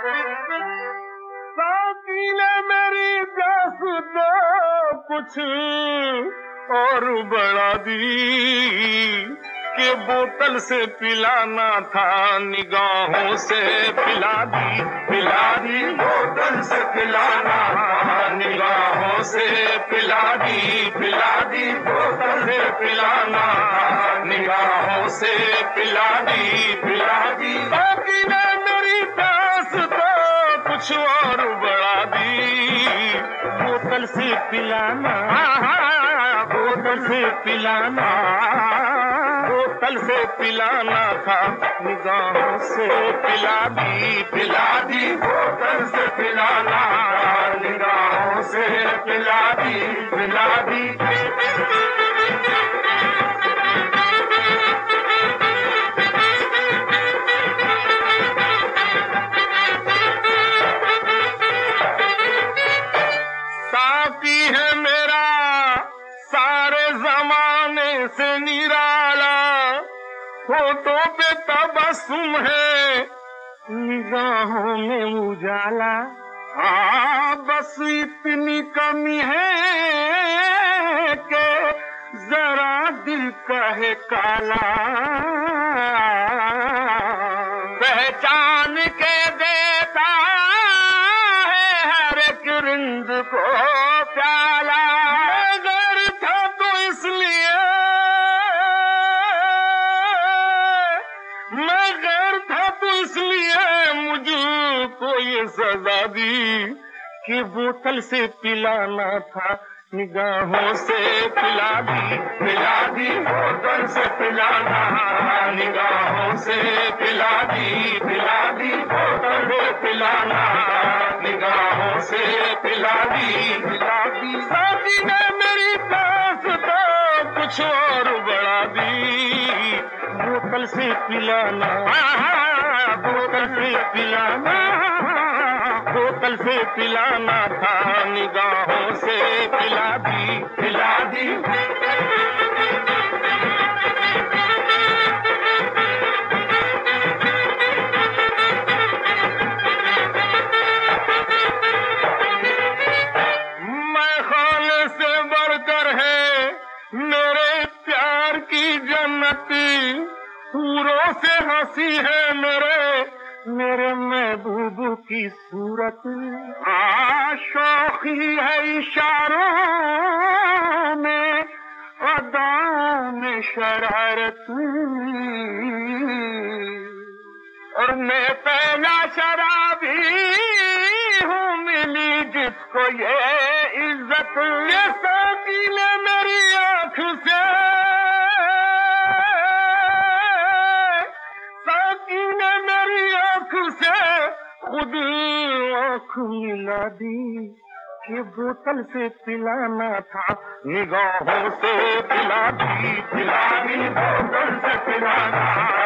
साकी ने मेरी प्यास तो कुछ और बढ़ा दी कि बोतल से पिलाना था, निगाहों से पिला दी बोतल से पिलाना, निगाहों से पिला दी बोतल से पिलाना, निगाहों से पिला दी साकी ने मेरी प्यास तो कुछ और बढ़ा दी, बोतल से पिलाना, बोतल से पिलाना, बोतल से पिलाना था, निगाहों से पिला दी बोतल से पिलाना, निगाहों से पिला दी साकी है मेरा सारे जमाने से निराला, होठों पे तबस्सुम है, निगाहों में उजाला, बस इतनी कमी है कि जरा दिल कहे काला, पहचान के देता है हर एक रिंद को प्याला, मगर था तो इसलिए, मगर था तो इसलिए मुझको ये सजा दी कि बोतल से पिलाना था, निगाहों से पिला दी बोतल से पिलाना, निगाहों से पिला दी बोतल से पिलाना, निगाहों से पिला दी साकी ने मेरी प्यास तो कुछ और बढ़ा दी, बोतल से पिलाना, बोतल से पिलाना, बोतल से पिलाना था, निगाहों से पिला दी मैं खाने से बढ़कर है मेरे प्यार की जन्नती, हूरों से हंसी है मेरे महबूब की सूरत, शौखी है इशारों में, अदाओं में शरारत, और मैं पहला शराबी हूँ मिली जिसको ये इज्जत, ये साकी ने मेरी आँख से, साकी ने मेरी आँख से खुद आँख मिला दी कि बोतल से पिलाना था, निगाहों से पिला दी बोतल से पिलाना,